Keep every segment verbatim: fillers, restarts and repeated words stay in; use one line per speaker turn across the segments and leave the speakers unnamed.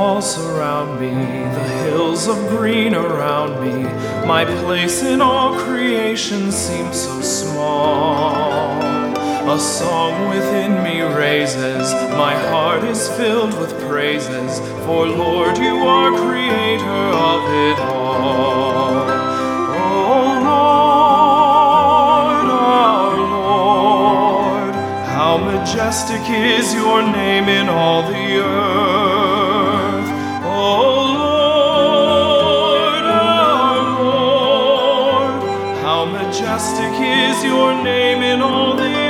walls surround me, the hills of green around me. My place in all creation seems so small. A song within me raises, my heart is filled with praises, for Lord, you are creator of it all. Oh Lord, our Lord, how majestic is your name in all the earth. Oh Lord, our Lord, how majestic is your name in all the earth.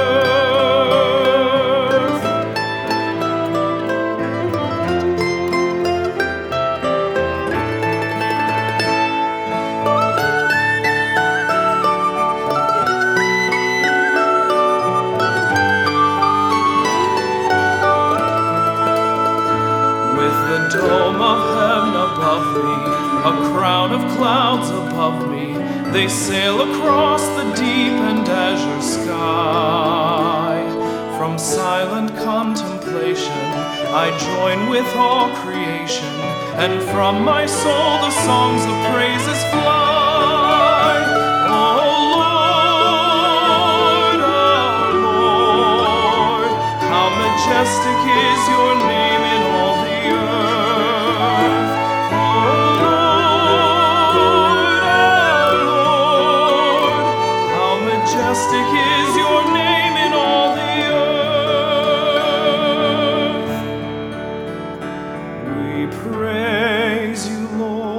The dome of heaven above me, a crown of clouds above me, they sail across the deep and azure sky. From silent contemplation, I join with all creation, and from my soul the songs of praises fly. Oh Lord, our Lord, how majestic is your name in all the earth. Oh Lord, our Lord, how majestic is your name in all the earth. We praise you, Lord.